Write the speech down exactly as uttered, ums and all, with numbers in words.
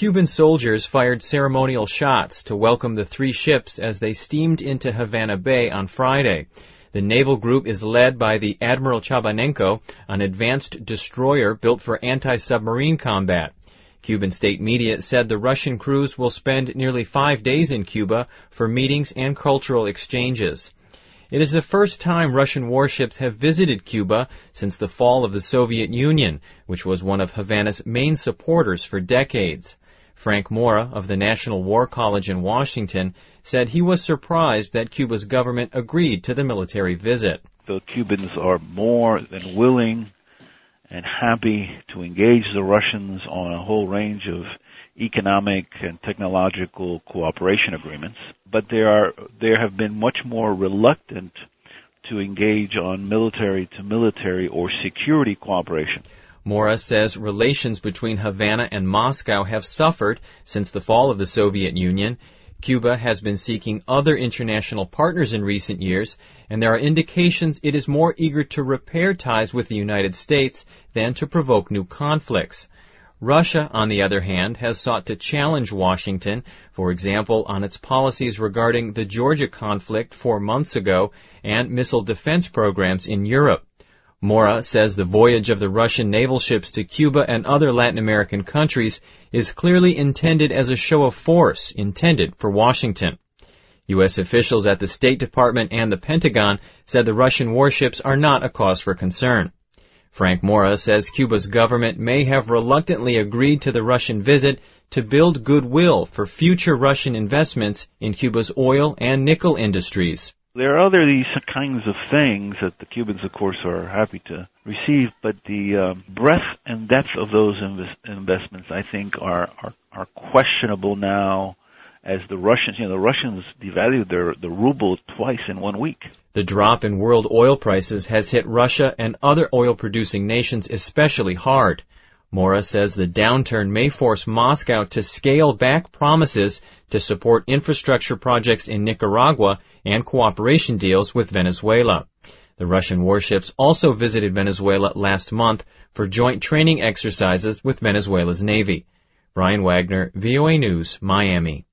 Cuban soldiers fired ceremonial shots to welcome the three ships as they steamed into Havana Bay on Friday. The naval group is led by the Admiral Chabanenko, an advanced destroyer built for anti-submarine combat. Cuban state media said the Russian crews will spend nearly five days in Cuba for meetings and cultural exchanges. It is the first time Russian warships have visited Cuba since the fall of the Soviet Union, which was one of Havana's main supporters for decades. Frank Mora of the National War College in Washington said he was surprised that Cuba's government agreed to the military visit. The Cubans are more than willing and happy to engage the Russians on a whole range of economic and technological cooperation agreements, but they are they have been much more reluctant to engage on military-to-military or security cooperation. Mora says relations between Havana and Moscow have suffered since the fall of the Soviet Union. Cuba has been seeking other international partners in recent years, and there are indications it is more eager to repair ties with the United States than to provoke new conflicts. Russia, on the other hand, has sought to challenge Washington, for example, on its policies regarding the Georgia conflict four months ago and missile defense programs in Europe. Mora says the voyage of the Russian naval ships to Cuba and other Latin American countries is clearly intended as a show of force intended for Washington. U S officials at the State Department and the Pentagon said the Russian warships are not a cause for concern. Frank Mora says Cuba's government may have reluctantly agreed to the Russian visit to build goodwill for future Russian investments in Cuba's oil and nickel industries. There are other these kinds of things that the Cubans, of course, are happy to receive, but the uh, breadth and depth of those invest- investments, I think, are, are are questionable now, as the Russians, you know, the Russians devalued their the ruble twice in one week. The drop in world oil prices has hit Russia and other oil-producing nations especially hard. Mora says the downturn may force Moscow to scale back promises to support infrastructure projects in Nicaragua and cooperation deals with Venezuela. The Russian warships also visited Venezuela last month for joint training exercises with Venezuela's Navy. Brian Wagner, V O A News, Miami.